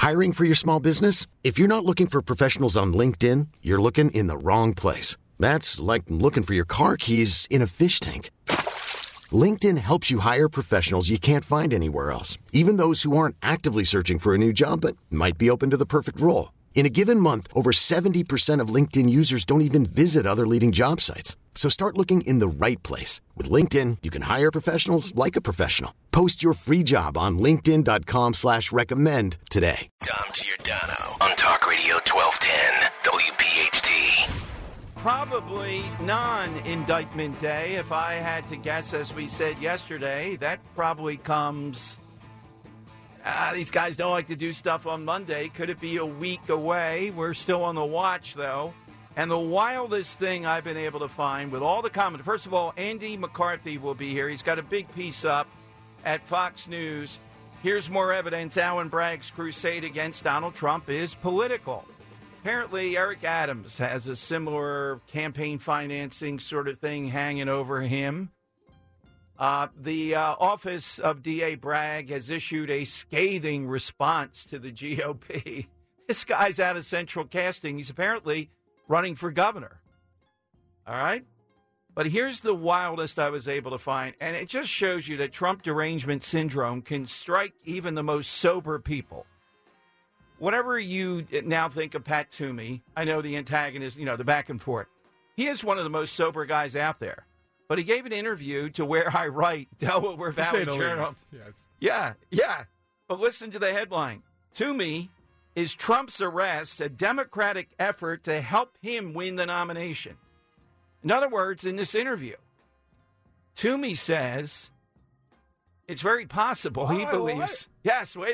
Hiring for your small business? If you're not looking for professionals on LinkedIn, you're looking in the wrong place. That's like looking for your car keys in a fish tank. LinkedIn helps you hire professionals you can't find anywhere else, even those who aren't actively searching for a new job but might be open to the perfect role. In a given month, over 70% of LinkedIn users don't even visit other leading job sites. So start looking in the right place. With LinkedIn, you can hire professionals like a professional. Post your free job on linkedin.com/recommend today. Dom Giordano on Talk Radio 1210 WPHT. Probably non-indictment day. If I had to guess, as we said yesterday, that probably comes... these guys don't like to do stuff on Monday. Could it be a week away? We're still on the watch, though. And the wildest thing I've been able to find with all the comments, first of all, Andy McCarthy will be here. He's got a big piece up at Fox News. Here's more evidence. Alvin Bragg's crusade against Donald Trump is political. Apparently, Eric Adams has a similar campaign financing sort of thing hanging over him. The office of D.A. Bragg has issued a scathing response to the GOP. This guy's out of central casting. He's apparently running for governor. All right? But here's the wildest I was able to find, and it just shows you that Trump derangement syndrome can strike even the most sober people. Whatever you now think of Pat Toomey, I know the antagonist, the back and forth. He is one of the most sober guys out there. But he gave an interview to Where I Write, Delaware Valley Journal. Yes. Yeah. But listen to the headline. Toomey, is Trump's arrest a Democratic effort to help him win the nomination? In other words, in this interview, Toomey says it's very possible he believes. What? Yes, wait,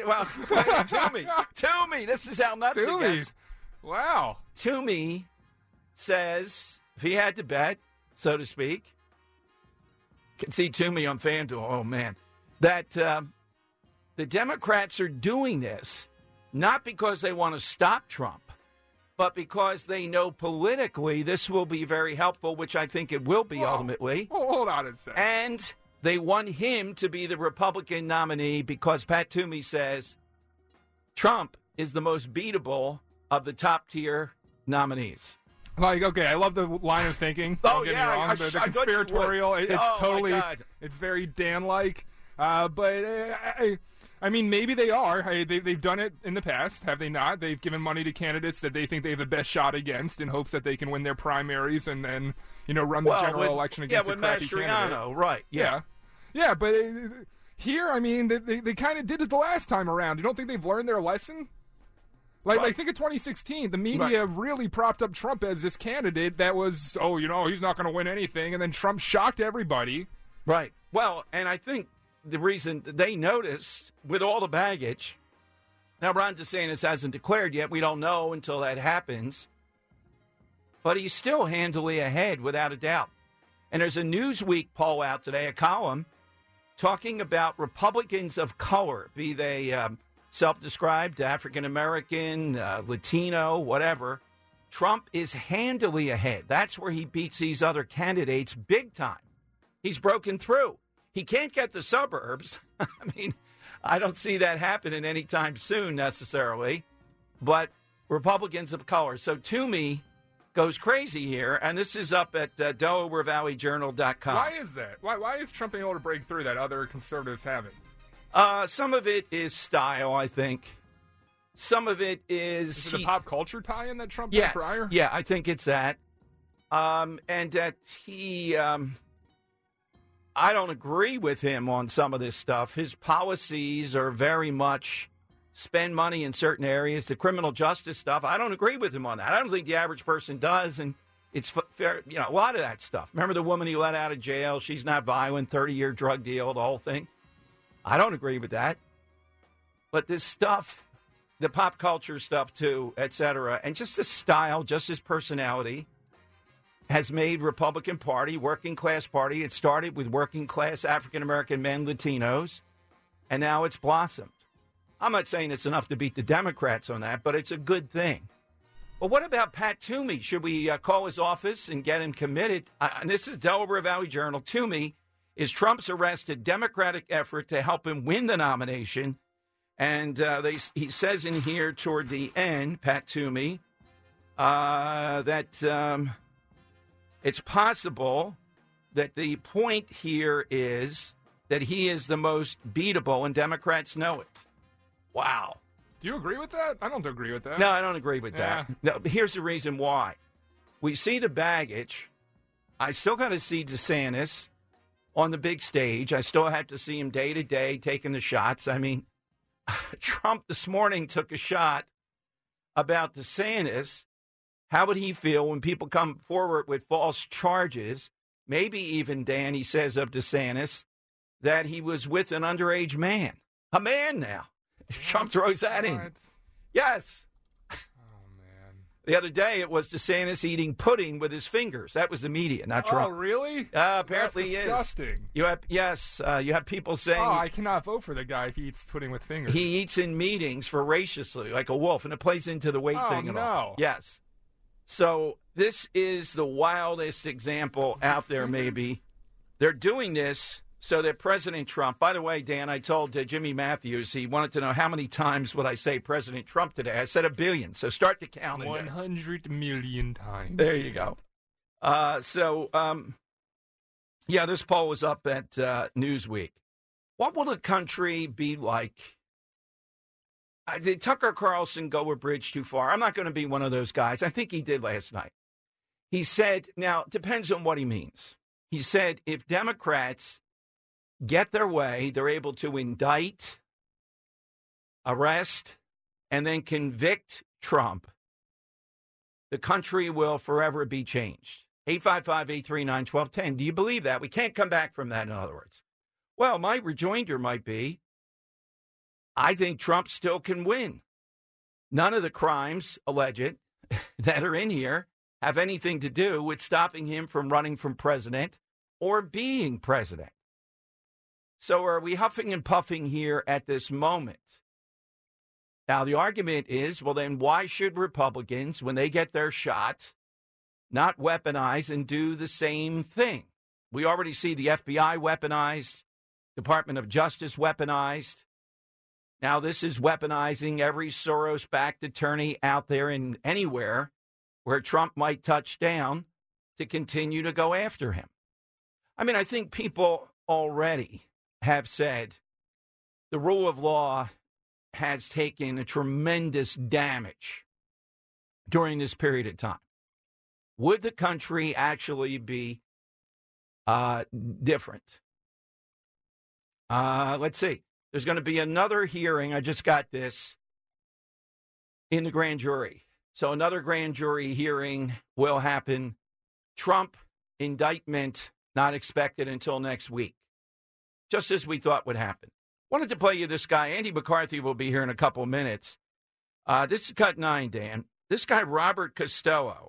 Toomey, this is how nuts it gets. Wow. Toomey says, if he had to bet, so to speak, can see Toomey on FanDuel, oh man, that the Democrats are doing this not because they want to stop Trump, but because they know politically this will be very helpful, which I think it will be ultimately. Hold on a second. And they want him to be the Republican nominee because Pat Toomey says Trump is the most beatable of the top-tier nominees. Like, okay, I love the line of thinking. Don't get me wrong. The conspiratorial, it's totally, it's very Dan-like. But I mean, maybe they are. They've done it in the past, have they not? They've given money to candidates that they think they have the best shot against in hopes that they can win their primaries and then, run the general election against a crappy candidate. Right, yeah. Yeah, but here, I mean, they kind of did it the last time around. You don't think they've learned their lesson? Like, think of 2016. The media really propped up Trump as this candidate that was, he's not going to win anything. And then Trump shocked everybody. Right. Well, and I think the reason they noticed with all the baggage, now Ron DeSantis hasn't declared yet. We don't know until that happens. But he's still handily ahead without a doubt. And there's a Newsweek poll out today, a column, talking about Republicans of color, be they self-described African-American, Latino, whatever. Trump is handily ahead. That's where he beats these other candidates big time. He's broken through. He can't get the suburbs. I mean, I don't see that happening anytime soon necessarily. But Republicans of color. So Toomey goes crazy here, and this is up at DelawareValleyJournal.com. Why is that? Why is Trump able to break through that other conservatives haven't? Some of it is style, I think. Some of it is... Is it a pop culture tie-in that Trump had prior? Yeah, I think it's that. And that he... I don't agree with him on some of this stuff. His policies are very much spend money in certain areas. The criminal justice stuff, I don't agree with him on that. I don't think the average person does, and it's fair. A lot of that stuff. Remember the woman he let out of jail? She's not violent, 30-year drug deal, the whole thing. I don't agree with that. But this stuff, the pop culture stuff too, et cetera, and just his style, just his personality, has made Republican Party, working class party. It started with working class African-American men, Latinos, and now it's blossomed. I'm not saying it's enough to beat the Democrats on that, but it's a good thing. But what about Pat Toomey? Should we call his office and get him committed? And this is Delaware Valley Journal. Toomey, is Trump's arrest a Democratic effort to help him win the nomination? And he says in here toward the end, Pat Toomey, that it's possible that the point here is that he is the most beatable, and Democrats know it. Wow. Do you agree with that? I don't agree with that. No, I don't agree with that. No, here's the reason why. We see the baggage. I still got to see DeSantis on the big stage. I still have to see him day to day taking the shots. I mean, Trump this morning took a shot about DeSantis. How would he feel when people come forward with false charges? Maybe even, Dan, he says of DeSantis, that he was with an underage man. A man now. Trump throws that in. Yes. Oh, man. The other day, it was DeSantis eating pudding with his fingers. That was the media, not Trump. Oh, really? Apparently That's disgusting. You have people saying... Oh, I cannot vote for the guy if he eats pudding with fingers. He eats in meetings voraciously, like a wolf, and it plays into the weight thing and all. Yes. So this is the wildest example out there, maybe. They're doing this so that President Trump, by the way, Dan, I told Jimmy Matthews, he wanted to know how many times would I say President Trump today. I said 1 billion, so start the counting. 100 million times. There you go. Yeah, this poll was up at Newsweek. What will the country be like? Did Tucker Carlson go a bridge too far? I'm not going to be one of those guys. I think he did last night. He said, now, it depends on what he means. He said if Democrats get their way, they're able to indict, arrest, and then convict Trump, the country will forever be changed. 855-839-1210. Do you believe that? We can't come back from that, in other words. Well, my rejoinder might be, I think Trump still can win. None of the crimes alleged that are in here have anything to do with stopping him from running for president or being president. So are we huffing and puffing here at this moment? Now, the argument is, well, then why should Republicans, when they get their shot, not weaponize and do the same thing? We already see the FBI weaponized, Department of Justice weaponized. Now, this is weaponizing every Soros-backed attorney out there and anywhere where Trump might touch down to continue to go after him. I mean, I think people already have said the rule of law has taken a tremendous damage during this period of time. Would the country actually be different? Let's see. There's going to be another hearing. I just got this in the grand jury. So another grand jury hearing will happen. Trump indictment not expected until next week, just as we thought would happen. Wanted to play you this guy. Andy McCarthy will be here in a couple of minutes. This is Cut 9, Dan. This guy, Robert Costello,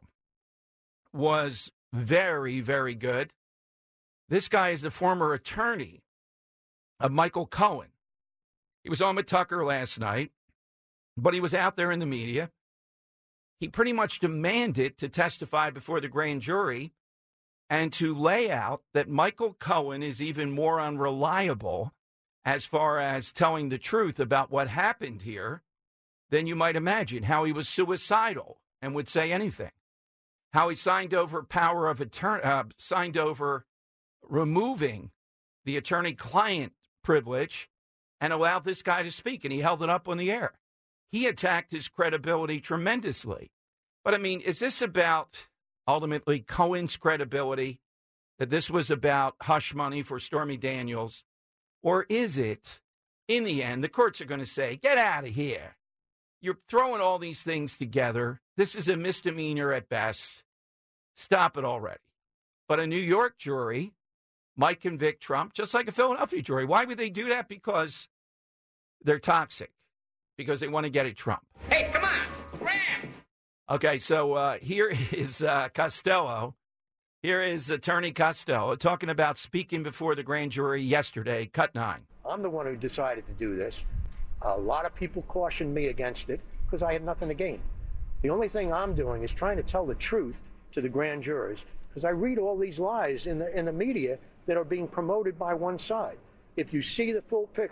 was very, very good. This guy is the former attorney of Michael Cohen. He was on with Tucker last night, but he was out there in the media. He pretty much demanded to testify before the grand jury and to lay out that Michael Cohen is even more unreliable as far as telling the truth about what happened here than you might imagine, how he was suicidal and would say anything, how he signed over power of signed over removing the attorney-client privilege and allowed this guy to speak, and he held it up on the air. He attacked his credibility tremendously. But, I mean, is this about ultimately Cohen's credibility, that this was about hush money for Stormy Daniels, or is it, in the end, the courts are going to say, get out of here. You're throwing all these things together. This is a misdemeanor at best. Stop it already. But a New York jury might convict Trump, just like a Philadelphia jury. Why would they do that? Because they're toxic. Because they want to get at Trump. Hey, come on, Graham! Okay, so here is Costello. Here is Attorney Costello talking about speaking before the grand jury yesterday, Cut 9. I'm the one who decided to do this. A lot of people cautioned me against it because I had nothing to gain. The only thing I'm doing is trying to tell the truth to the grand jurors, because I read all these lies in the media that are being promoted by one side. If you see the full picture,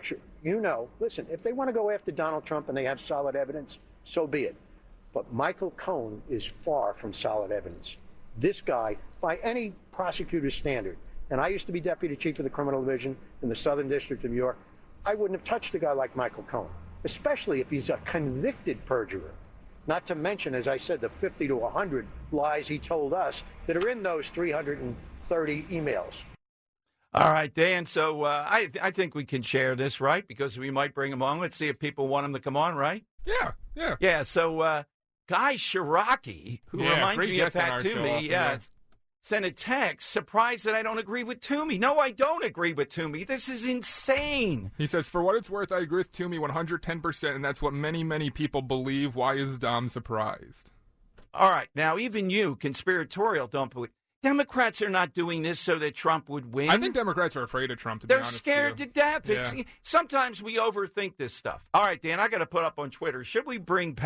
listen, if they want to go after Donald Trump and they have solid evidence, so be it. But Michael Cohen is far from solid evidence. This guy, by any prosecutor's standard, and I used to be deputy chief of the criminal division in the Southern District of New York, I wouldn't have touched a guy like Michael Cohen, especially if he's a convicted perjurer. Not to mention, as I said, the 50 to 100 lies he told us that are in those 330 emails. All right, Dan. So I think we can share this, right? Because we might bring him on. Let's see if people want him to come on, right? Yeah. So Guy Shiraki, who reminds me of Pat Toomey, sent a text, surprised that I don't agree with Toomey. No, I don't agree with Toomey. This is insane. He says, for what it's worth, I agree with Toomey 110%, and that's what many, many people believe. Why is Dom surprised? All right. Now, even you, conspiratorial, don't believe. Democrats are not doing this so that Trump would win. I think Democrats are afraid of Trump, to be honest. They're scared to death. Yeah. Sometimes we overthink this stuff. All right, Dan, I got to put up on Twitter. Should we bring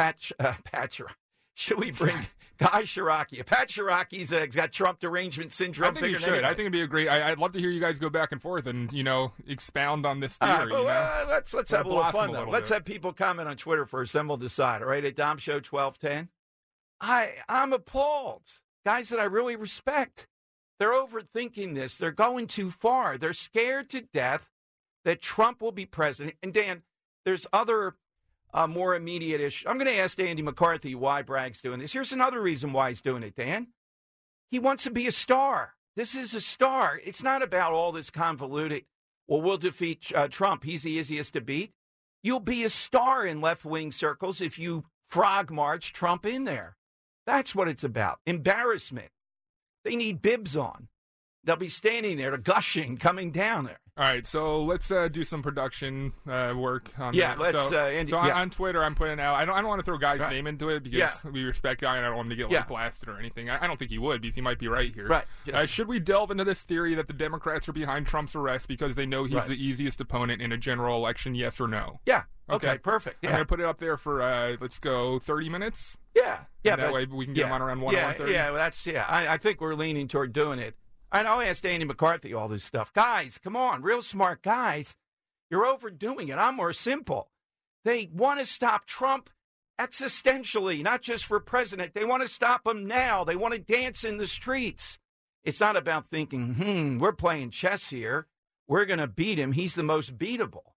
Should we bring Guy Shiraki? Pat Shiraki's got Trump derangement syndrome. I think you should. I think it'd be a great. I'd love to hear you guys go back and forth and expound on this theory. All right, let's have a little fun though. Let's have people comment on Twitter first, then we'll decide. All right, at Dom Show 1210. I'm appalled. Guys that I really respect. They're overthinking this. They're going too far. They're scared to death that Trump will be president. And Dan, there's other more immediate issues. I'm going to ask Andy McCarthy why Bragg's doing this. Here's another reason why he's doing it, Dan. He wants to be a star. This is a star. It's not about all this convoluted, well, we'll defeat Trump. He's the easiest to beat. You'll be a star in left-wing circles if you frog march Trump in there. That's what it's about. Embarrassment. They need bibs on. They'll be standing there, gushing, coming down there. All right, so let's do some production work on that. Let's. On Twitter, I'm putting out. I don't want to throw Guy's name into it because we respect Guy, and I don't want him to get blasted or anything. I don't think he would because he might be right here. Right. Yes. Should we delve into this theory that the Democrats are behind Trump's arrest because they know he's the easiest opponent in a general election? Yes or no? Yeah. Okay. Perfect. Yeah. I'm gonna put it up there for let's go 30 minutes. Yeah. And that way we can get him on around 1 or 1:30. Yeah. I think we're leaning toward doing it. And I'll ask Andy McCarthy all this stuff. Guys, come on, real smart guys. You're overdoing it. I'm more simple. They want to stop Trump existentially, not just for president. They want to stop him now. They want to dance in the streets. It's not about thinking, we're playing chess here. We're going to beat him. He's the most beatable.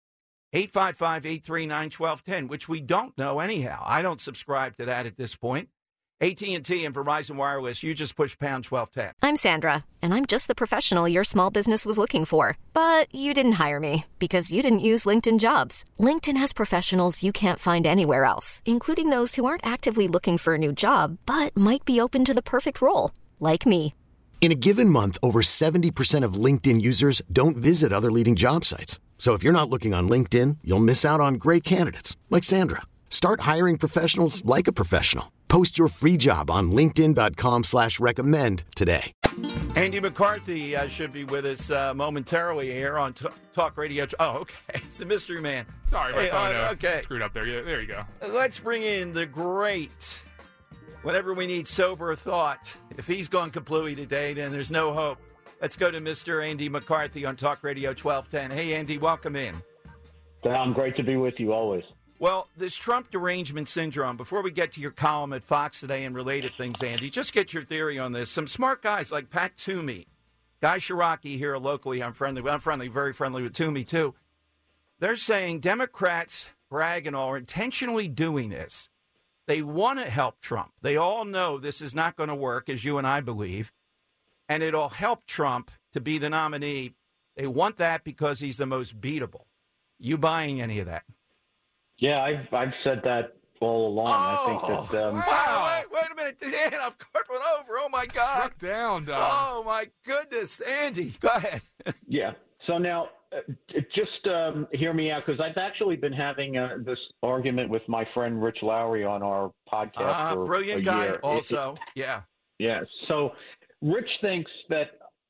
855-839-1210, which we don't know anyhow. I don't subscribe to that at this point. AT&T and Verizon Wireless, you just push pound 1210. I'm Sandra, and I'm just the professional your small business was looking for. But you didn't hire me because you didn't use LinkedIn Jobs. LinkedIn has professionals you can't find anywhere else, including those who aren't actively looking for a new job, but might be open to the perfect role, like me. In a given month, over 70% of LinkedIn users don't visit other leading job sites. So if you're not looking on LinkedIn, you'll miss out on great candidates like Sandra. Start hiring professionals like a professional. Post your free job on linkedin.com/recommend today. Andy McCarthy should be with us momentarily here on Talk Radio. Oh, okay. It's a mystery man. Sorry, my phone screwed up there. Yeah, there you go. Let's bring in the great, whenever we need sober thought. If he's gone kaplooey today, then there's no hope. Let's go to Mr. Andy McCarthy on Talk Radio 1210. Hey, Andy, welcome in. I'm great to be with you always. Well, this Trump derangement syndrome, before we get to your column at Fox today and related things, Andy, just get your theory on this. Some smart guys like Pat Toomey, Guy Shiraki here locally, I'm very friendly with Toomey too. They're saying Democrats, Bragg and all, are intentionally doing this. They want to help Trump. They all know this is not going to work, as you and I believe, and it'll help Trump to be the nominee. They want that because he's the most beatable. You buying any of that? Yeah, I've said that all along. I think that. Wow! Wait a minute, Dan! I've cut one over. Oh my God! Struck down, Don. Oh my goodness, Andy, go ahead. Yeah. So now, just hear me out, because I've actually been having this argument with my friend Rich Lowry on our podcast for brilliant a guy, year. also. Yeah. So Rich thinks that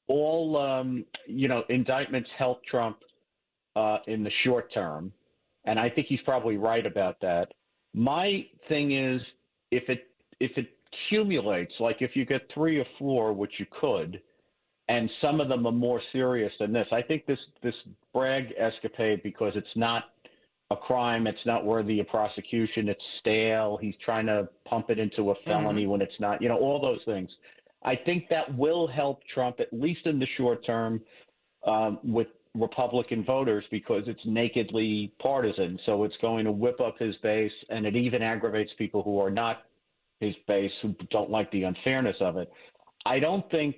all indictments help Trump in the short term. And I think he's probably right about that. My thing is, if it accumulates, like if you get 3 or 4, which you could, and some of them are more serious than this. I think this Bragg escapade, because it's not a crime, it's not worthy of prosecution, it's stale, he's trying to pump it into a felony when it's not, all those things. I think that will help Trump, at least in the short term, with Republican voters, because it's nakedly partisan. So it's going to whip up his base, and it even aggravates people who are not his base, who don't like the unfairness of it. I don't think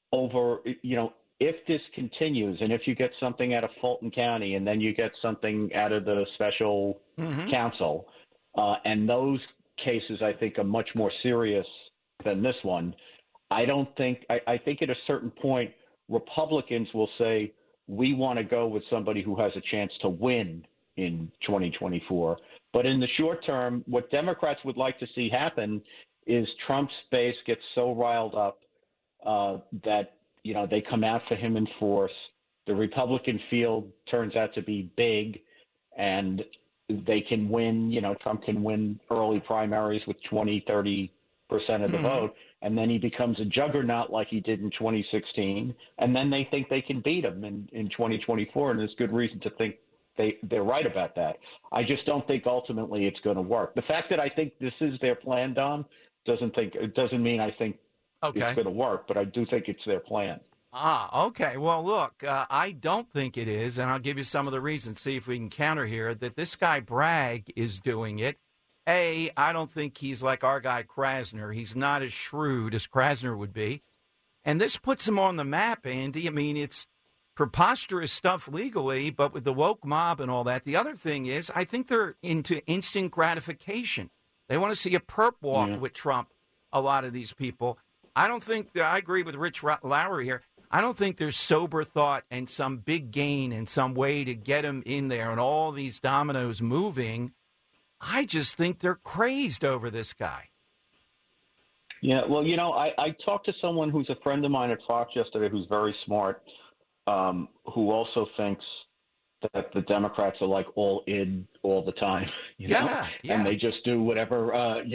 if this continues, and if you get something out of Fulton County, and then you get something out of the special counsel, and those cases, I think, are much more serious than this one. I think at a certain point, Republicans will say, we want to go with somebody who has a chance to win in 2024. But in the short term, what Democrats would like to see happen is Trump's base gets so riled up that, they come out for him in force. The Republican field turns out to be big, and they can win. Trump can win early primaries with 20-30% of the vote, and then he becomes a juggernaut like he did in 2016, and then they think they can beat him in 2024, and there's good reason to think they're right about that. I just don't think ultimately it's going to work. The fact that I think this is their plan, Dom, doesn't mean I think it's going to work, but I do think it's their plan. Okay. Well, look, I don't think it is, and I'll give you some of the reasons, see if we can counter here, that this guy Bragg is doing it. I don't think he's like our guy Krasner. He's not as shrewd as Krasner would be. And this puts him on the map, Andy. I mean, it's preposterous stuff legally, but with the woke mob and all that. The other thing is, I think they're into instant gratification. They want to see a perp walk with Trump, a lot of these people. I agree with Rich Lowry here. I don't think there's sober thought and some big gain and some way to get him in there and all these dominoes moving. I just think they're crazed over this guy. Yeah, well, I talked to someone who's a friend of mine at Fox yesterday who's very smart, who also thinks that the Democrats are like all in all the time, and they just do whatever,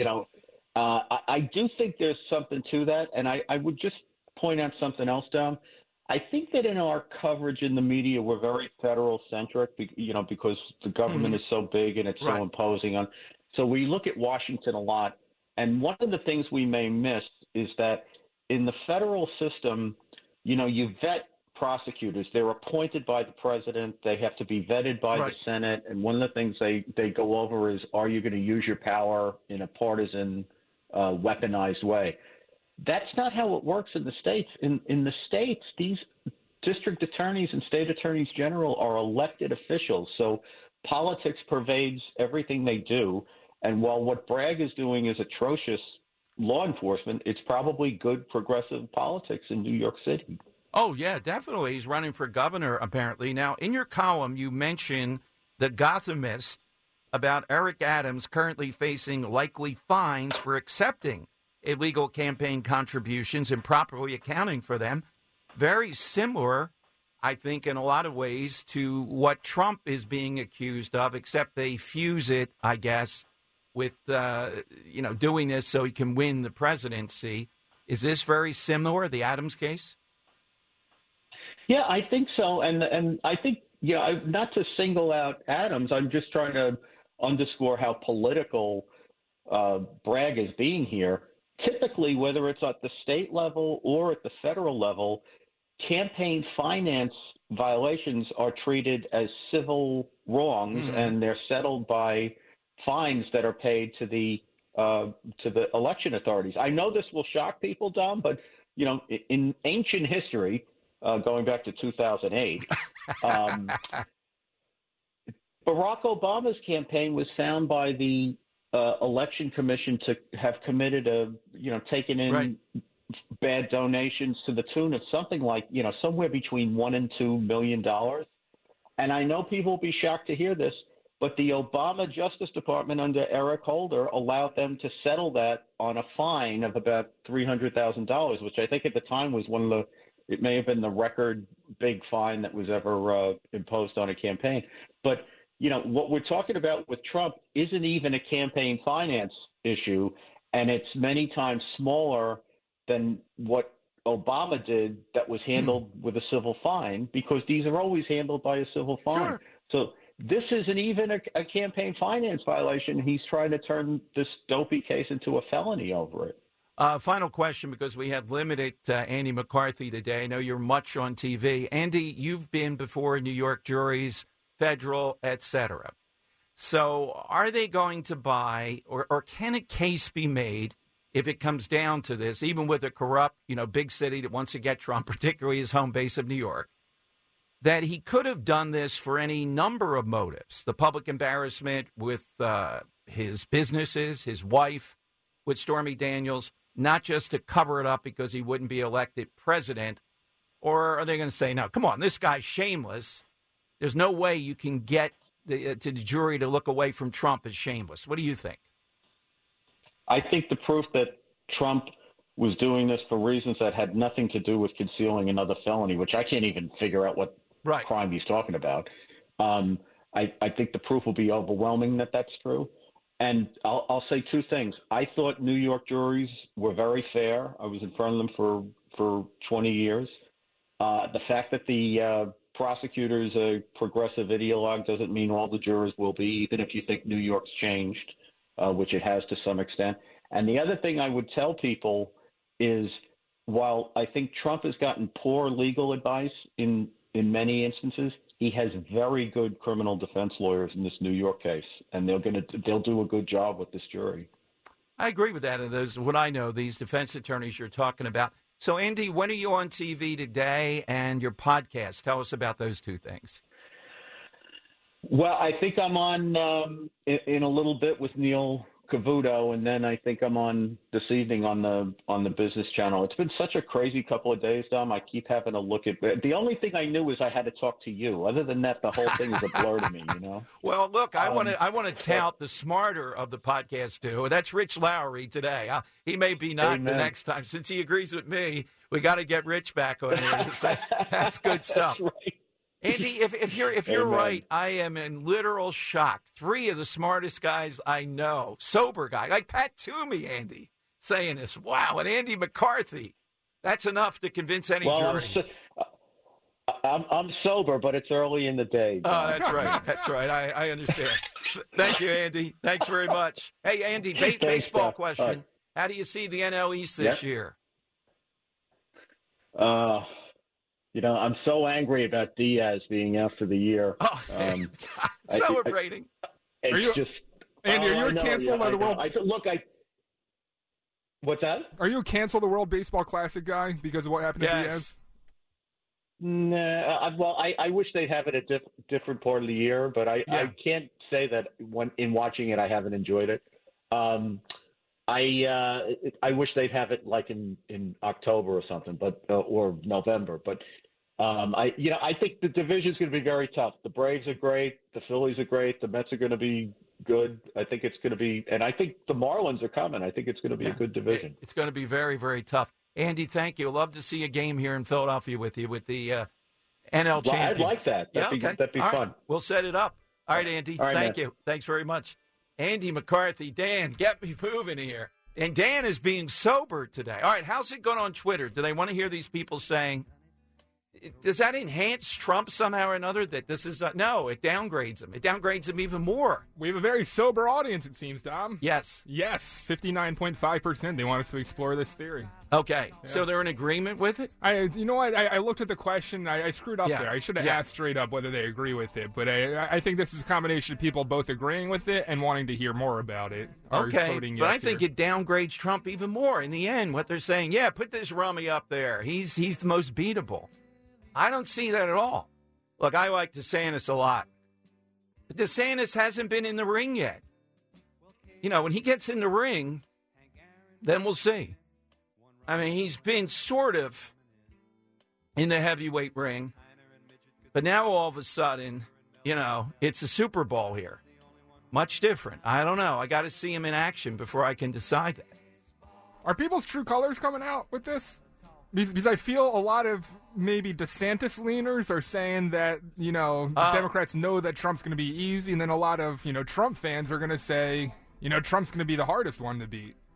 I do think there's something to that, and I would just point out something else, Dom. I think that in our coverage in the media, we're very federal-centric, because the government is so big and it's so imposing on. So we look at Washington a lot, and one of the things we may miss is that in the federal system, you vet prosecutors. They're appointed by the president. They have to be vetted by the Senate. And one of the things they go over is, are you going to use your power in a partisan, weaponized way? That's not how it works in the states. In the states, these district attorneys and state attorneys general are elected officials. So politics pervades everything they do. And while what Bragg is doing is atrocious law enforcement, it's probably good progressive politics in New York City. Oh, yeah, definitely. He's running for governor, apparently. Now, in your column, you mention the Gothamist about Eric Adams currently facing likely fines for accepting illegal campaign contributions and properly accounting for them. Very similar, I think, in a lot of ways to what Trump is being accused of, except they fuse it, I guess, with, doing this so he can win the presidency. Is this very similar, the Adams case? Yeah, I think so. And I think, not to single out Adams, I'm just trying to underscore how political Bragg is being here. Typically, whether it's at the state level or at the federal level, campaign finance violations are treated as civil wrongs, and they're settled by fines that are paid to the election authorities. I know this will shock people, Dom, but in ancient history, going back to 2008, Barack Obama's campaign was found by the election commission to have committed taken in bad donations to the tune of something like, somewhere between $1 and $2 million. And I know people will be shocked to hear this, but the Obama Justice Department under Eric Holder allowed them to settle that on a fine of about $300,000, which I think at the time was it may have been the record big fine that was ever imposed on a campaign. But what we're talking about with Trump isn't even a campaign finance issue, and it's many times smaller than what Obama did that was handled with a civil fine, because these are always handled by a civil fine. Sure. So this isn't even a campaign finance violation. He's trying to turn this dopey case into a felony over it. Final question, because we have limited Andy McCarthy today. I know you're much on TV. Andy, you've been before New York juries, federal, et cetera. So are they going to buy, or can a case be made if it comes down to this, even with a corrupt, big city that wants to get Trump, particularly his home base of New York, that he could have done this for any number of motives? The public embarrassment with his businesses, his wife, with Stormy Daniels, not just to cover it up because he wouldn't be elected president? Or are they going to say, no, come on, this guy's shameless. There's no way you can get to the jury to look away from Trump as shameless. What do you think? I think the proof that Trump was doing this for reasons that had nothing to do with concealing another felony, which I can't even figure out what crime he's talking about. I think the proof will be overwhelming that that's true. And I'll say two things. I thought New York juries were very fair. I was in front of them for 20 years. The fact that the prosecutor's a progressive ideologue doesn't mean all the jurors will be, even if you think New York's changed, which it has to some extent. And the other thing I would tell people is, while I think Trump has gotten poor legal advice in many instances, he has very good criminal defense lawyers in this New York case, and they'll do a good job with this jury. I agree with that. And those, what I know, these defense attorneys you're talking about. So, Andy, when are you on TV today, and your podcast? Tell us about those two things. Well, I think I'm on in a little bit with Neil Cavuto, and then I think I'm on this evening on the Business Channel. It's been such a crazy couple of days, Dom. I keep having to look at the only thing I knew is I had to talk to you. Other than that, the whole thing is a blur to me, Well, look, I want to tout the smarter of the podcast duo. That's Rich Lowry today. He may be not the next time. Since he agrees with me, we got to get Rich back on here. That's good stuff. That's right. Andy, if you're right, I am in literal shock. Three of the smartest guys I know, sober guy, like Pat Toomey, Andy, saying this. Wow, and Andy McCarthy. That's enough to convince any jury. I'm sober, but it's early in the day. Oh, that's right. That's right. I understand. Thank you, Andy. Thanks very much. Hey, Andy, baseball question. How do you see the NL East this year? I'm so angry about Diaz being out for the year. Oh, celebrating. Andy, are you canceled by the World? What's that? Are you a cancel the World Baseball Classic guy because of what happened to Diaz? Nah, I wish they'd have it at different part of the year, but I can't say that in watching it I haven't enjoyed it. I wish they'd have it like in October or something, or November. But I think the division's going to be very tough. The Braves are great, the Phillies are great, the Mets are going to be good. I think it's going to be, and I think the Marlins are coming. I think it's going to be a good division. It's going to be very, very tough. Andy, thank you. Love to see a game here in Philadelphia with you with the NL champions. I'd like that. That'd be fun. Right. We'll set it up. All right, Andy. Thank you. Thanks very much. Andy McCarthy. Dan, get me moving here. And Dan is being sober today. All right, how's it going on Twitter? Do they want to hear these people saying, does that enhance Trump somehow or another? That this is no, it downgrades him. It downgrades him even more. We have a very sober audience, it seems, Dom. Yes. 59.5%. They want us to explore this theory. Okay, so they're in agreement with it? You know what? I looked at the question. I screwed up there. I should have asked straight up whether they agree with it. But I think this is a combination of people both agreeing with it and wanting to hear more about it. Okay, but I think it downgrades Trump even more. In the end, what they're saying, put this rummy up there. He's the most beatable. I don't see that at all. Look, I like DeSantis a lot. But DeSantis hasn't been in the ring yet. When he gets in the ring, then we'll see. I mean, he's been sort of in the heavyweight ring. But now all of a sudden, it's a Super Bowl here. Much different. I don't know. I got to see him in action before I can decide that. Are people's true colors coming out with this? Because I feel a lot of maybe DeSantis leaners are saying that, Democrats know that Trump's going to be easy, and then a lot of, Trump fans are going to say, Trump's going to be the hardest one to beat.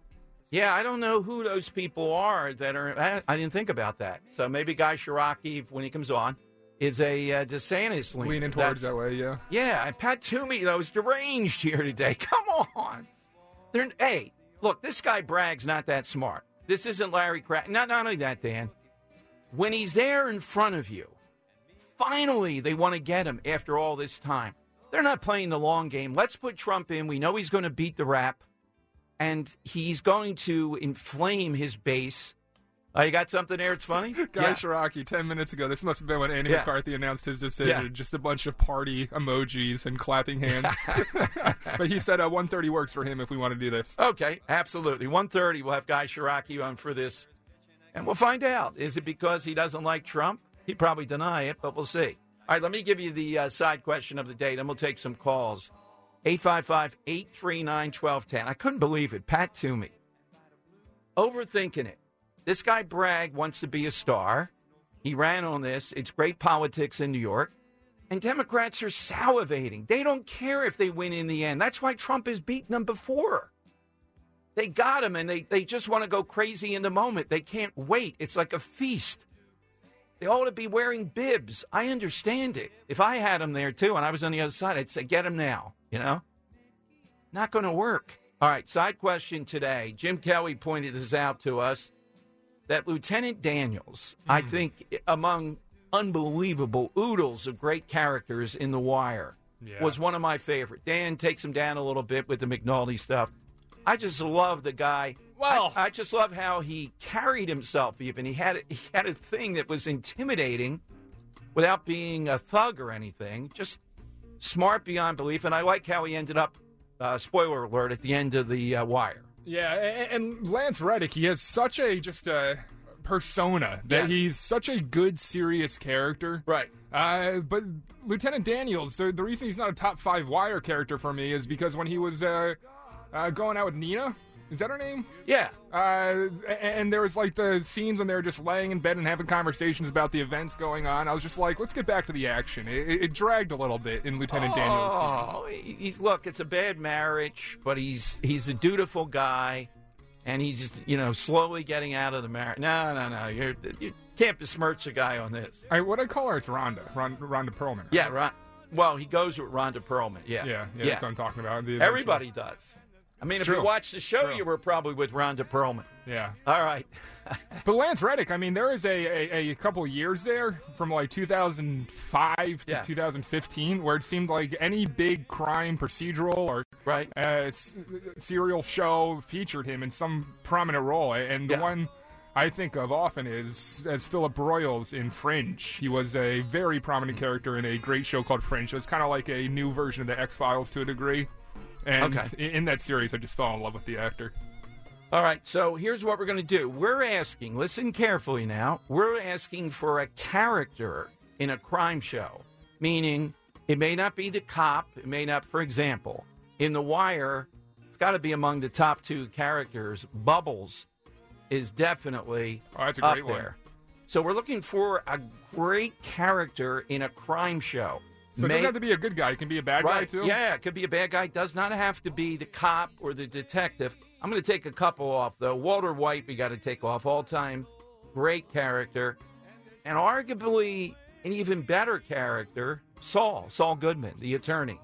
Yeah, I don't know who those people are that are. I didn't think about that. So maybe Guy Shirocky, when he comes on, is a DeSantis leaner. Leaning towards that way, yeah. Yeah, and Pat Toomey, is deranged here today. Come on. Hey, look, this guy Bragg's not that smart. This isn't Larry Kraft. Not only that, Dan. When he's there in front of you, finally they want to get him after all this time. They're not playing the long game. Let's put Trump in. We know he's going to beat the rap. And he's going to inflame his base. Oh, you got something there? It's funny? Guy Shirocky, 10 minutes ago. This must have been when Andy McCarthy announced his decision. Yeah. Just a bunch of party emojis and clapping hands. But he said 1:30 works for him if we want to do this. Okay, absolutely. 1:30, we'll have Guy Shirocky on for this. And we'll find out. Is it because he doesn't like Trump? He'd probably deny it, but we'll see. All right, let me give you the side question of the day, then we'll take some calls. 855-839-1210. I couldn't believe it. Pat Toomey. Overthinking it. This guy Bragg wants to be a star. He ran on this. It's great politics in New York. And Democrats are salivating. They don't care if they win in the end. That's why Trump has beaten them before. They got him, and they just want to go crazy in the moment. They can't wait. It's like a feast. They ought to be wearing bibs. I understand it. If I had him there, too, and I was on the other side, I'd say, get him now. Not going to work. All right, side question today. Jim Kelly pointed this out to us, that Lieutenant Daniels, I think among unbelievable oodles of great characters in The Wire, was one of my favorite. Dan takes him down a little bit with the McNulty stuff. I just love the guy. Well, I just love how he carried himself even. He had a thing that was intimidating without being a thug or anything. Just smart beyond belief, and I like how he ended up, spoiler alert, at the end of The Wire. Yeah, and Lance Reddick, he has such a persona that he's such a good, serious character. Right. But Lieutenant Daniels, the reason he's not a top 5 Wire character for me is because when he was going out with Nina, is that her name? Yeah. And there was like the scenes when they were just laying in bed and having conversations about the events going on. I was just like, let's get back to the action. It dragged a little bit in Lieutenant Daniels' scenes. Look, it's a bad marriage, but he's a dutiful guy, and he's just, slowly getting out of the marriage. No. You can't besmirch a guy on this. What I call her, it's Rhonda Perlman. Right? Yeah, well, he goes with Rhonda Perlman. Yeah, that's what I'm talking about. Everybody does. I mean, if you watched the show, you were probably with Rhonda Perlman. Yeah. All right. But Lance Reddick, I mean, there is a couple years there from like 2005 to 2015 where it seemed like any big crime procedural or serial show featured him in some prominent role. And the one I think of often is as Philip Broyles in Fringe. He was a very prominent character in a great show called Fringe. It was kind of like a new version of the X-Files to a degree. And in that series, I just fell in love with the actor. All right, so here's what we're going to do. We're asking, listen carefully now, we're asking for a character in a crime show, meaning it may not be the cop, it may not, for example, in The Wire, it's got to be among the top 2 characters. Bubbles is definitely that's a great up there. One. So we're looking for a great character in a crime show. So it doesn't have to be a good guy. It can be a bad guy, too? Yeah, it could be a bad guy. It does not have to be the cop or the detective. I'm going to take a couple off, though. Walter White, we got to take off. All-time great character. And arguably an even better character, Saul Goodman, the attorney.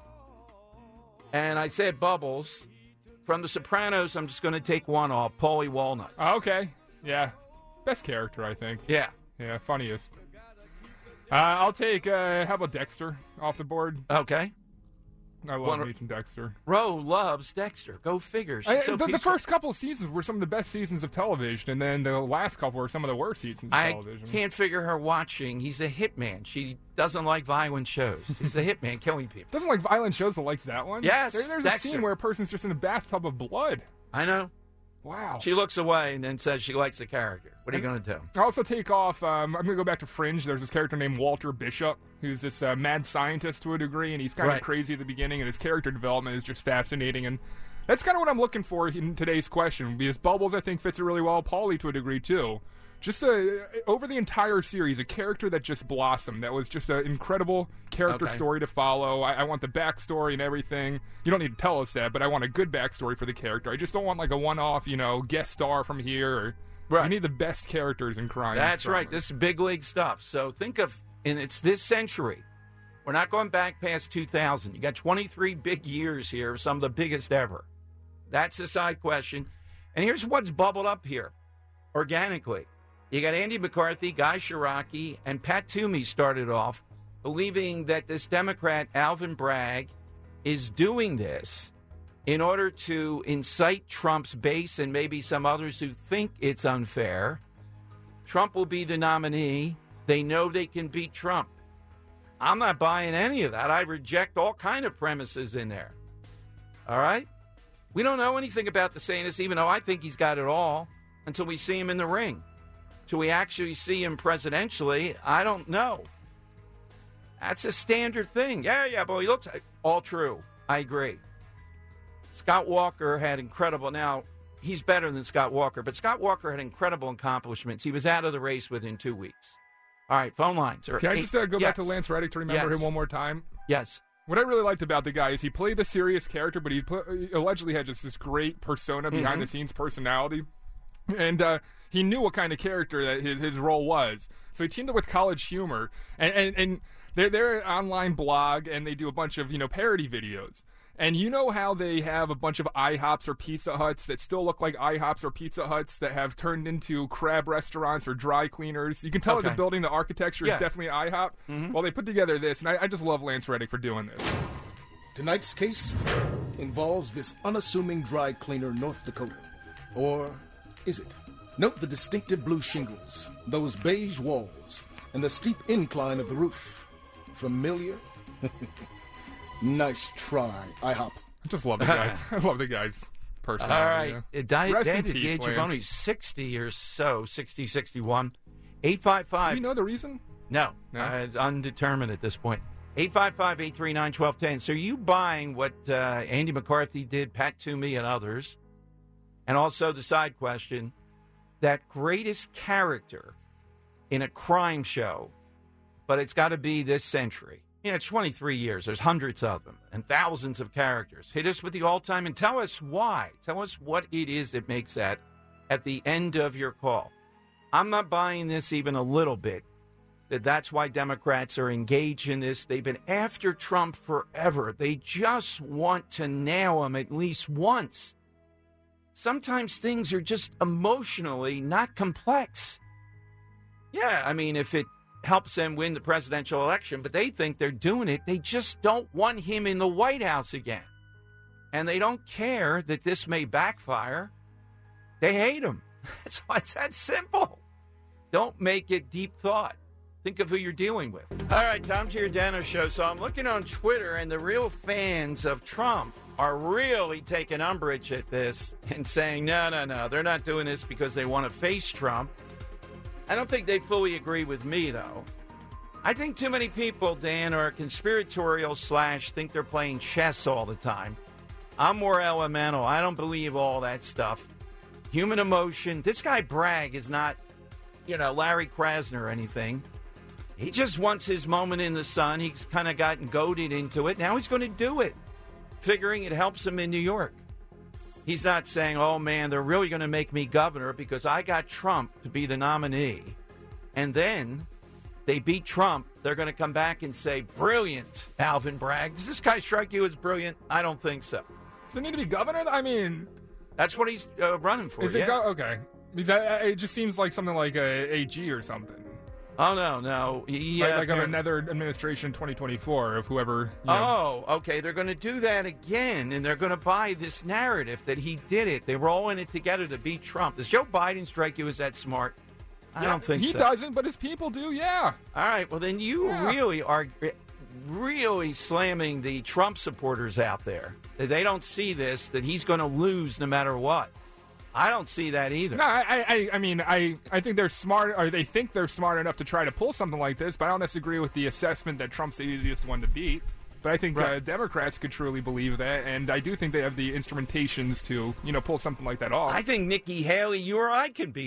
And I said Bubbles. From The Sopranos, I'm just going to take one off, Paulie Walnuts. Okay. Yeah. Best character, I think. Yeah. Yeah, funniest. I'll take, how about Dexter off the board? Okay. I love me some Dexter. Roe loves Dexter. Go figure. The first couple of seasons were some of the best seasons of television, and then the last couple were some of the worst seasons of television. I can't figure her watching. He's a hitman. She doesn't like violent shows. He's a hitman killing people. Doesn't like violent shows, but likes that one? Yes. There's Dexter. A scene where a person's just in a bathtub of blood. I know. Wow. She looks away and then says she likes the character. What are you going to do? I'll also take off, I'm going to go back to Fringe. There's this character named Walter Bishop, who's this mad scientist to a degree, and he's kind of crazy at the beginning, and his character development is just fascinating. And that's kind of what I'm looking for in today's question, because Bubbles, I think, fits it really well. Paulie, to a degree, too. just over the entire series, a character that just blossomed. That was just an incredible character story to follow. I want the backstory and everything. You don't need to tell us that, but I want a good backstory for the character. I just don't want like a one-off, guest star from here. You need the best characters in crime. That's right. This is big league stuff. So think of, and it's this century. We're not going back past 2000. You got 23 big years here, some of the biggest ever. That's the side question. And here's what's bubbled up here organically. You got Andy McCarthy, Guy Shirocky, and Pat Toomey started off believing that this Democrat, Alvin Bragg, is doing this in order to incite Trump's base and maybe some others who think it's unfair. Trump will be the nominee. They know they can beat Trump. I'm not buying any of that. I reject all kind of premises in there. All right? We don't know anything about DeSantis, even though I think he's got it all, until we see him in the ring. Till we actually see him presidentially, I don't know. That's a standard thing. Yeah, but he looks all true. I agree. Scott Walker had incredible. Now, he's better than Scott Walker, but Scott Walker had incredible accomplishments. He was out of the race within 2 weeks. All right, phone lines. Can I just go back to Lance Reddick to remember him one more time? Yes. What I really liked about the guy is he played the serious character, but he allegedly had just this great persona, behind-the-scenes personality. And he knew what kind of character that his role was. So he teamed up with College Humor. And they're an online blog, and they do a bunch of, parody videos. And you know how they have a bunch of IHOPs or Pizza Huts that still look like IHOPs or Pizza Huts that have turned into crab restaurants or dry cleaners? You can tell that the building, the architecture is definitely IHOP. Well, they put together this, and I just love Lance Reddick for doing this. Tonight's case involves this unassuming dry cleaner, North Dakota. Or is it? Note the distinctive blue shingles, those beige walls, and the steep incline of the roof. Familiar? Nice try, IHOP. I just love the guys. I love the guys' personality. All right. It died at the age of only 60 or so, 60, 61. 855. Do you know the reason? No. It's undetermined at this point. 855-839-1210. So are you buying what Andy McCarthy did, Pat Toomey, and others? And also the side question, that greatest character in a crime show, but it's got to be this century. It's 23 years. There's hundreds of them and thousands of characters. Hit us with the all-time and tell us why. Tell us what it is that makes that at the end of your call. I'm not buying this even a little bit, that's why Democrats are engaged in this. They've been after Trump forever. They just want to nail him at least once. Sometimes things are just emotionally not complex. Yeah, I mean, if it helps them win the presidential election, but they think they're doing it. They just don't want him in the White House again. And they don't care that this may backfire. They hate him. That's why it's that simple. Don't make it deep thought. Think of who you're dealing with. All right, Tom Giordano Show. So I'm looking on Twitter, and the real fans of Trump are really taking umbrage at this and saying, no, they're not doing this because they want to face Trump. I don't think they fully agree with me, though. I think too many people, Dan, are conspiratorial / think they're playing chess all the time. I'm more elemental. I don't believe all that stuff. Human emotion. This guy Bragg is not, Larry Krasner or anything. He just wants his moment in the sun. He's kind of gotten goaded into it. Now he's going to do it, figuring it helps him in New York. He's not saying, oh, man, they're really going to make me governor because I got Trump to be the nominee. And then they beat Trump. They're going to come back and say, brilliant, Alvin Bragg. Does this guy strike you as brilliant? I don't think so. Does he need to be governor? I mean, that's what he's running for. Is it okay. It just seems like something like a AG or something. Oh, no. Like another administration 2024 of whoever. Oh, okay. They're going to do that again, and they're going to buy this narrative that he did it. They're all in it together to beat Trump. Does Joe Biden strike you as that smart? I don't think so. He doesn't, but his people do, yeah. All right. Well, then you really are really slamming the Trump supporters out there. They don't see this, that he's going to lose no matter what. I don't see that either. No, I mean, I think they're smart, or they think they're smart enough to try to pull something like this, but I don't disagree with the assessment that Trump's the easiest one to beat. But I think Democrats could truly believe that, and I do think they have the instrumentations to, pull something like that off. I think Nikki Haley, you or I can beat her.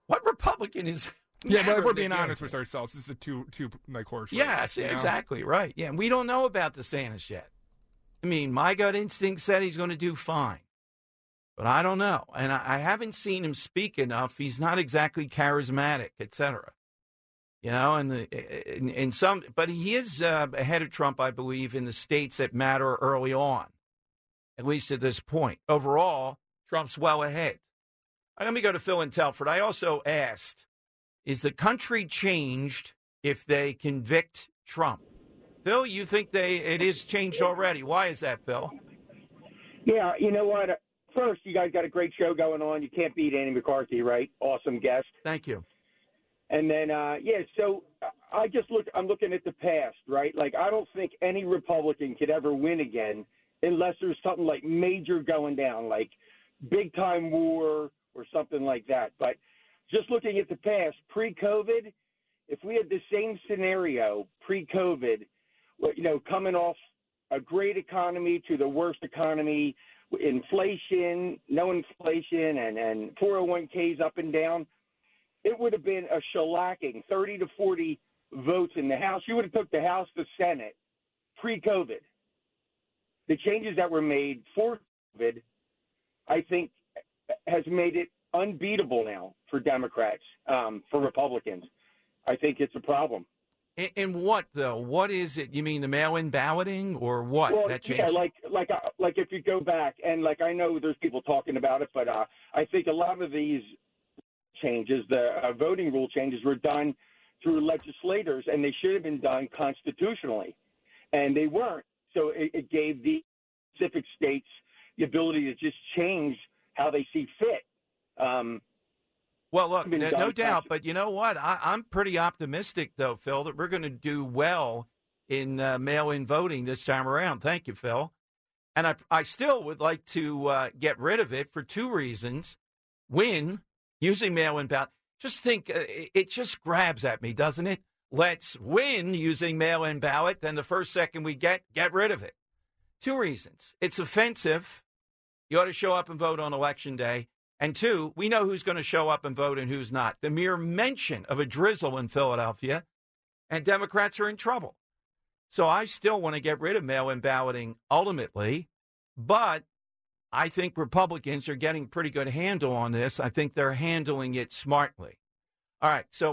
What Republican is? Yeah, but if we're being honest with ourselves, this is a two like horse race. Yes, exactly right. Yeah, and we don't know about DeSantis yet. I mean, my gut instinct said he's going to do fine, but I don't know, and I haven't seen him speak enough. He's not exactly charismatic, etc. You know, in some, but he is ahead of Trump, I believe, in the states that matter early on, at least at this point. Overall, Trump's well ahead. Let me go to Phil in Telford. I also asked, is the country changed if they convict Trump? Phil, you think it is changed already. Why is that, Phil? Yeah, you know what? First, you guys got a great show going on. You can't beat Andy McCarthy, right? Awesome guest. Thank you. And then, so I'm looking at the past, right? Like, I don't think any Republican could ever win again unless there's something like major going down, like big-time war or something like that. But just looking at the past, pre-COVID, if we had the same scenario pre-COVID, you know, coming off a great economy to the worst economy, inflation, no inflation, and 401ks up and down, it would have been a shellacking, 30 to 40 votes in the House. You would have took the House to Senate pre-COVID. The changes that were made for COVID, I think, has made it unbeatable now for Democrats, for Republicans. I think it's a problem. And what, though? What is it? You mean the mail-in balloting or what? Well, that changed? Yeah, like if you go back, and like I know there's people talking about it, but I think a lot of these changes, the voting rule changes, were done through legislators, and they should have been done constitutionally, and they weren't. So it gave the specific states the ability to just change how they see fit. Well, look, no doubt, but you know what? I'm pretty optimistic, though, Phil, that we're going to do well in mail-in voting this time around. Thank you, Phil. And I still would like to get rid of it for two reasons. Win, using mail-in ballot. Just think, it just grabs at me, doesn't it? Let's win using mail-in ballot, then the first second we get rid of it. Two reasons. It's offensive. You ought to show up and vote on Election Day. And two, we know who's going to show up and vote and who's not. The mere mention of a drizzle in Philadelphia, and Democrats are in trouble. So I still want to get rid of mail-in balloting ultimately, but I think Republicans are getting a pretty good handle on this. I think they're handling it smartly. All right, so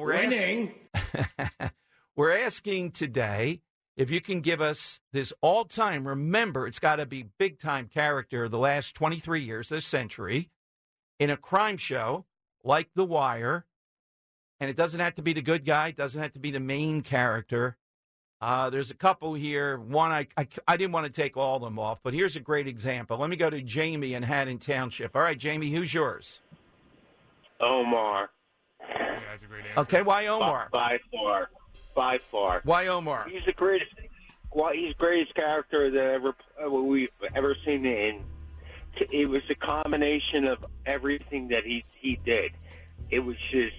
we're asking today if you can give us this all-time, remember, it's got to be big-time character of the last 23 years, this century, in a crime show like The Wire, and it doesn't have to be the good guy, it doesn't have to be the main character. There's a couple here. One, I didn't want to take all of them off, but here's a great example. Let me go to Jamie in Haddon Township. All right, Jamie, who's yours? Omar. Yeah, that's a great answer. Okay, why Omar? By far. Why Omar? He's the greatest. Well, he's the greatest character that we've ever seen in. It was a combination of everything that he did. It was just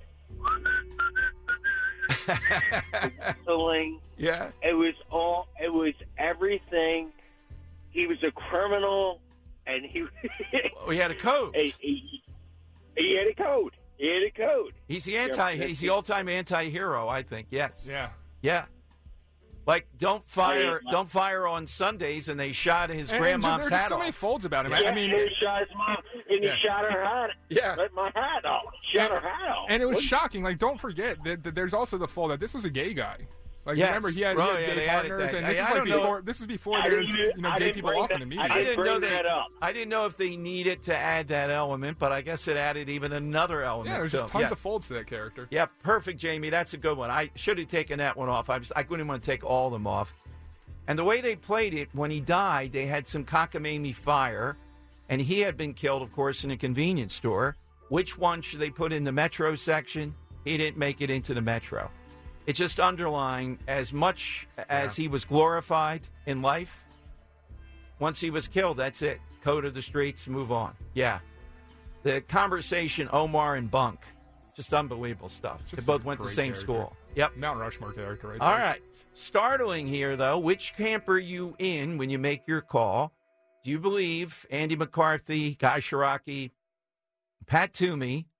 whistling. Yeah. It was everything. He was a criminal, and he had a code. He had a code. He's the all-time anti-hero, I think. Yes. Yeah. Like, don't fire on Sundays, and they shot his grandmom's hat off. There's so many folds about him. Yeah, I mean, he shot his mom, and he shot her hat. Yeah, let my hat off. Shot her hat off. And it was shocking. Like, don't forget that there's also the fold that this was a gay guy. Like, yes. Remember, he had gay partners, and this is before there's gay people off in the media. I didn't know if they needed to add that element, but I guess it added even another element. Yeah, there's just tons of folds to that character. Yeah, perfect, Jamie. That's a good one. I should have taken that one off. I wouldn't want to take all of them off. And the way they played it, when he died, they had some cockamamie fire, and he had been killed, of course, in a convenience store. Which one should they put in the Metro section? He didn't make it into the Metro. It just underlined as much as he was glorified in life. Once he was killed, that's it. Code of the streets, move on. Yeah. The conversation, Omar and Bunk, just unbelievable stuff. They both went to the same school. Yep. Mount Rushmore character right there. All right. Startling here, though. Which camp are you in when you make your call? Do you believe Andy McCarthy, Guy Shiraki, Pat Toomey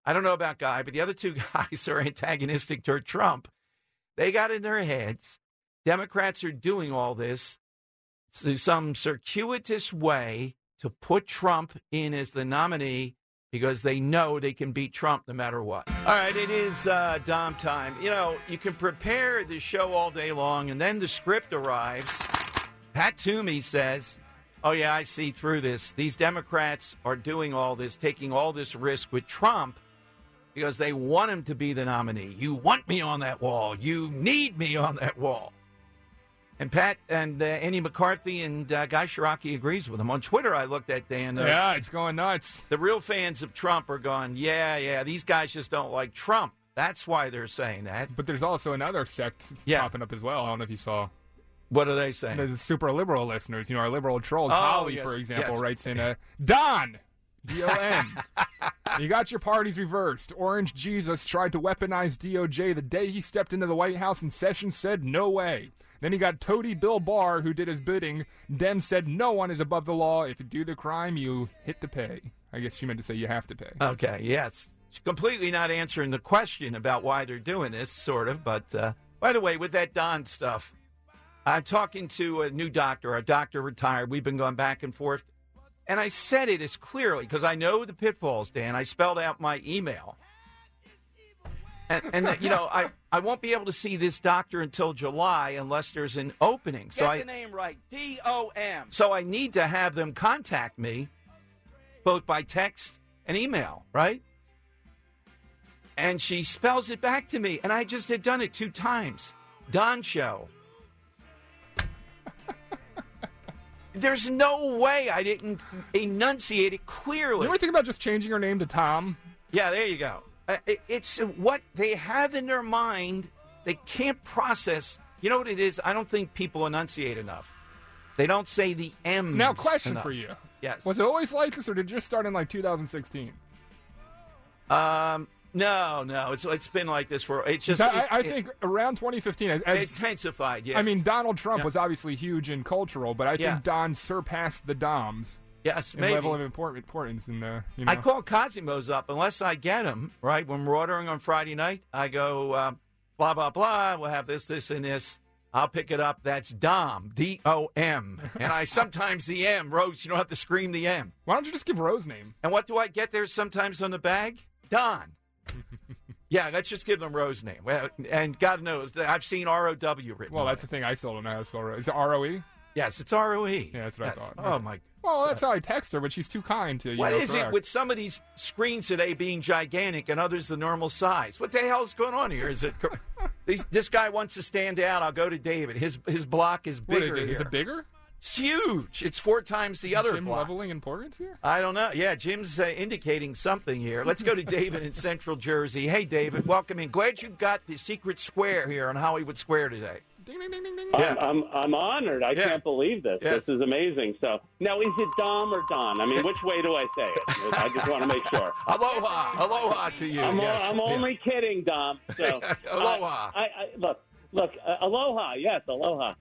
I don't know about Guy, but the other two guys are antagonistic toward Trump. They got in their heads. Democrats are doing all this through some circuitous way to put Trump in as the nominee because they know they can beat Trump no matter what. All right, it is Dom time. You know, you can prepare the show all day long, and then the script arrives. Pat Toomey says, oh, yeah, I see through this. These Democrats are doing all this, taking all this risk with Trump because they want him to be the nominee. You want me on that wall. You need me on that wall. And Pat and Andy McCarthy and Guy Shiraki agrees with him. On Twitter, I looked at Dan. Yeah, it's going nuts. The real fans of Trump are going, yeah, these guys just don't like Trump. That's why they're saying that. But there's also another sect popping up as well. I don't know if you saw. What are they saying? The super liberal listeners. You know, our liberal trolls. Holly, for example, writes in, Don! D-O-N. You got your parties reversed. Orange Jesus tried to weaponize DOJ the day he stepped into the White House and Sessions said, no way. Then he got Toady Bill Barr, who did his bidding. Dem said no one is above the law. If you do the crime, you hit to pay. I guess she meant to say you have to pay. Okay, yes. She's completely not answering the question about why they're doing this, sort of. But, by the way, with that Don stuff, I'm talking to a new doctor. Our doctor retired. We've been going back and forth. And I said it as clearly, because I know the pitfalls, Dan. I spelled out my email. And you know, I won't be able to see this doctor until July unless there's an opening. Get the name right, D-O-M. So I need to have them contact me, both by text and email, right? And she spells it back to me, and I just had done it 2 times. Don Show. There's no way I didn't enunciate it clearly. You ever think about just changing her name to Tom? Yeah, there you go. It's what they have in their mind. They can't process. You know what it is? I don't think people enunciate enough. They don't say the M's. Now, question enough. for you. Yes. Was it always like this, or did it just start in, 2016? No. It's been like this for. It's just. I think around 2015, it intensified. Yes. I mean, Donald Trump was obviously huge and cultural, but I think Don surpassed the Doms. Yes, in maybe. level of importance. And you know. I call Cosimo's up unless I get him right when we're ordering on Friday night. I go blah blah blah. We'll have this, and this. I'll pick it up. That's Dom, D-O-M. And I sometimes the M, Rose. You don't have to scream the M. Why don't you just give Rose name? And what do I get there sometimes on the bag? Don. Yeah, let's just give them Rose name. Well, and God knows, I've seen R-O-W written. Well, that's the thing. I still don't know how to spell Rose. Is it R-O-E? Yes, it's R-O-E. Yeah, that's what I thought. Oh, my God. Well, that's how I text her, but she's too kind to, What is it with some of these screens today being gigantic and others the normal size? What the hell is going on here? Is it this guy wants to stand out? I'll go to David. His block is bigger. What is it? Here. Is it bigger? It's huge. It's 4 times the other Jim blocks. leveling importance here? I don't know. Yeah, Jim's indicating something here. Let's go to David in Central Jersey. Hey, David, welcome in. Glad you got the secret square here on Hollywood Square today. Ding, ding, ding, ding, ding. Yeah. I'm honored. I can't believe this. Yes. This is amazing. So now, is it Dom or Don? I mean, which way do I say it? I just want to make sure. Aloha to you. I'm only kidding, Dom. So aloha. Look. Aloha. Yes, aloha.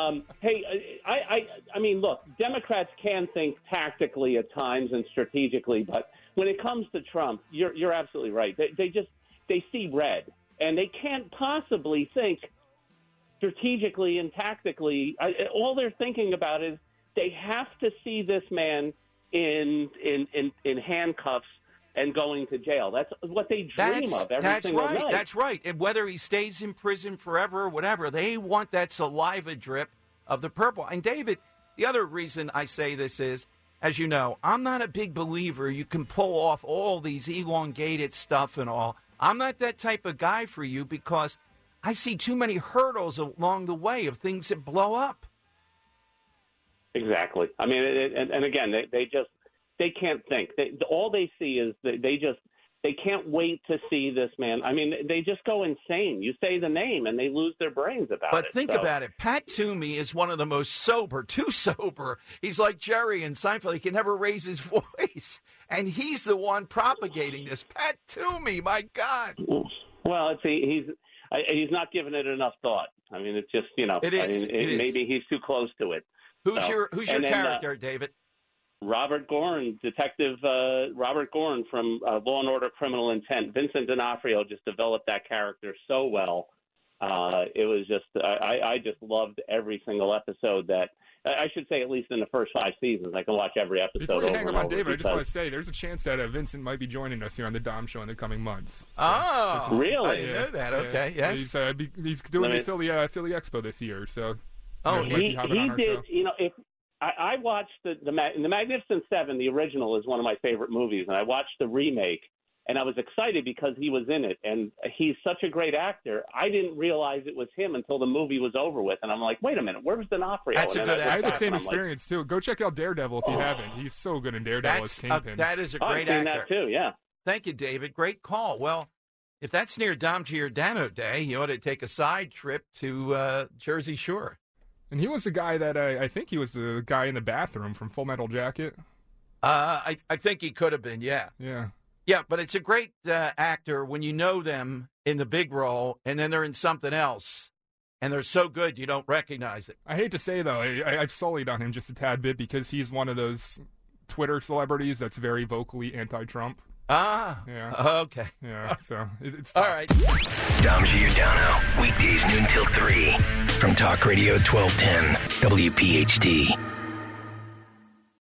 Hey, I mean, look. Democrats can think tactically at times and strategically, but when it comes to Trump, you're absolutely right. They see red, and they can't possibly think strategically and tactically. All they're thinking about is they have to see this man in handcuffs and going to jail. That's what they dream of every single night. That's right. And whether he stays in prison forever or whatever, they want that saliva drip of the purple. And David, the other reason I say this is, as you know, I'm not a big believer you can pull off all these elongated stuff and all. I'm not that type of guy for you because I see too many hurdles along the way of things that blow up. Exactly. I mean, and again, they can't think. All they see is they can't wait to see this man. I mean, they just go insane. You say the name and they lose their brains about it. But think about it. Pat Toomey is one of the most sober, too sober. He's like Jerry in Seinfeld. He can never raise his voice. And he's the one propagating this. Pat Toomey, my God. Well, he's not giving it enough thought. I mean, it's just, it is. Maybe he's too close to it. Who's your character, David? Robert Gorn, Detective Robert Gorn from Law and Order: Criminal Intent. Vincent D'Onofrio just developed that character so well. It was just I just loved every single episode that. I should say at least in the first 5 seasons. I can watch every episode. Before you hang up on David, I just want to say there's a chance that Vincent might be joining us here on the Dom Show in the coming months. So, really? I didn't know that. Okay, yes. He's doing the Philly Expo this year, so. He did. You know, if I watched the Magnificent Seven, the original is one of my favorite movies, and I watched the remake. And I was excited because he was in it, and he's such a great actor. I didn't realize it was him until the movie was over with, and I'm like, wait a minute, where's D'Onofrio? That's a good actor. I had the same experience, too. Go check out Daredevil if you haven't. He's so good in Daredevil as Kingpin. That is a great actor. I've seen that, too, yeah. Thank you, David. Great call. Well, if that's near Dom Giordano Day, you ought to take a side trip to Jersey Shore. And he was the guy that I think he was the guy in the bathroom from Full Metal Jacket. I think he could have been, yeah. Yeah. Yeah, but it's a great actor when you know them in the big role and then they're in something else and they're so good you don't recognize it. I hate to say, though, I've sullied on him just a tad bit because he's one of those Twitter celebrities that's very vocally anti-Trump. Ah, yeah. Okay. Yeah, so it's all right. Dom Giordano, weekdays noon till 3 from Talk Radio 1210 WPHT.